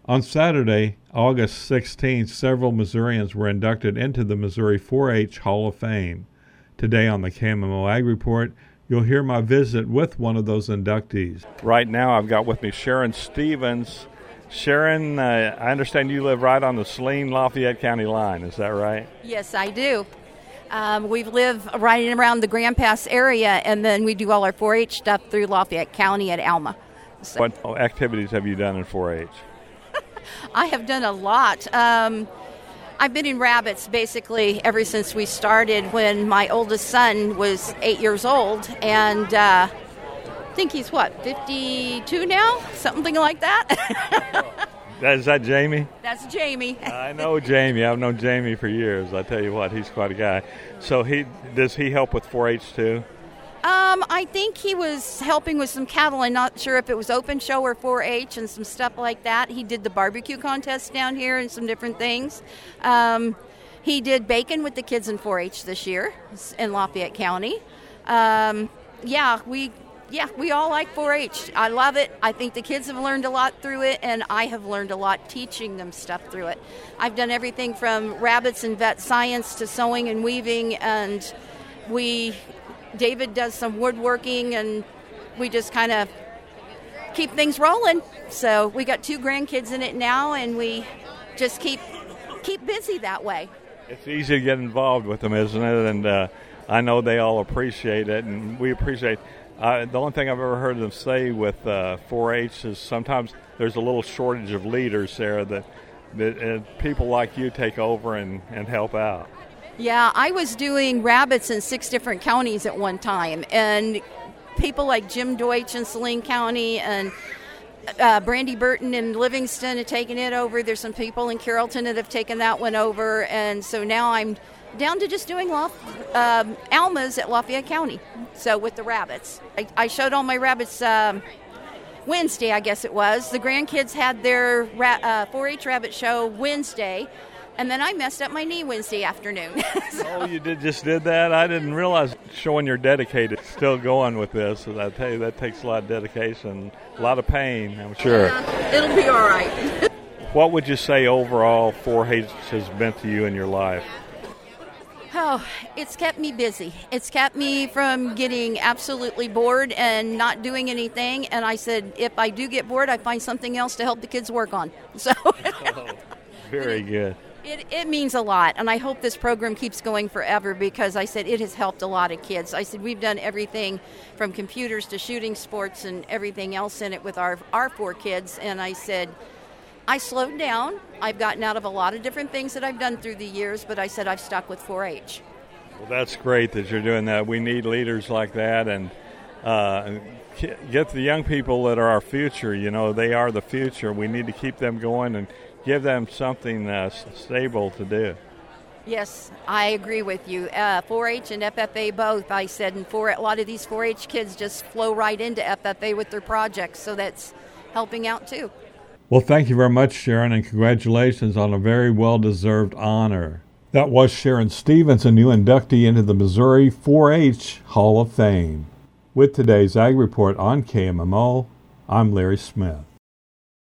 On Saturday, August 16th, several Missourians were inducted into the Missouri 4-H Hall of Fame. Today on the KMMO Ag Report, you'll hear my visit with one of those inductees. Right now, I've got with me Sharon Stevens. Sharon, I understand you live right on the Saline-Lafayette County line. Is that right? Yes, I do. We live right around the Grand Pass area, and then we do all our 4-H stuff through Lafayette County at Alma. So. What activities have you done in 4-H? I have done a lot. I've been in rabbits basically ever since we started when my oldest son was 8 years old, and I think he's, 52 now? Something like that. Is that Jamie? That's Jamie. I know Jamie. I've known Jamie for years. I tell you what, he's quite a guy. So does he help with 4-H too? I think he was helping with some cattle. I'm not sure if it was open show or 4-H and some stuff like that. He did the barbecue contest down here and some different things. He did bacon with the kids in 4-H this year in Lafayette County. We all like 4-H. I love it. I think the kids have learned a lot through it, and I have learned a lot teaching them stuff through it. I've done everything from rabbits and vet science to sewing and weaving, and David does some woodworking, and we just kind of keep things rolling. So we got 2 grandkids in it now, and we just keep busy that way. It's easy to get involved with them, isn't it? And I know they all appreciate it, and we appreciate the only thing I've ever heard them say with 4-H is sometimes there's a little shortage of leaders there that people like you take over and help out. Yeah, I was doing rabbits in 6 different counties at one time, and people like Jim Deutsch in Saline County and Brandy Burton in Livingston have taken it over. There's some people in Carrollton that have taken that one over, and so now I'm down to just doing Almas at Lafayette County, so with the rabbits. I showed all my rabbits Wednesday, I guess it was. The grandkids had their 4-H rabbit show Wednesday, and then I messed up my knee Wednesday afternoon. Oh, you just did that? I didn't realize. Showing you're dedicated, still going with this. I tell you, that takes a lot of dedication, a lot of pain, I'm sure. Yeah, it'll be all right. What would you say overall 4-H has meant to you in your life? Oh, it's kept me busy. It's kept me from getting absolutely bored and not doing anything. And I said, if I do get bored, I find something else to help the kids work on. So, very good. It means a lot, and I hope this program keeps going forever because I said it has helped a lot of kids. I said we've done everything from computers to shooting sports and everything else in it with our 4 kids, and I said I slowed down. I've gotten out of a lot of different things that I've done through the years, but I said I've stuck with 4-H. Well, that's great that you're doing that. We need leaders like that, and get the young people that are our future. You know, they are the future. We need to keep them going and give them something stable to do. Yes, I agree with you. 4-H and FFA both, I said, and a lot of these 4-H kids just flow right into FFA with their projects, so that's helping out too. Well, thank you very much, Sharon, and congratulations on a very well-deserved honor. That was Sharon Stevens, a new inductee into the Missouri 4-H Hall of Fame. With today's Ag Report on KMMO, I'm Larry Smith.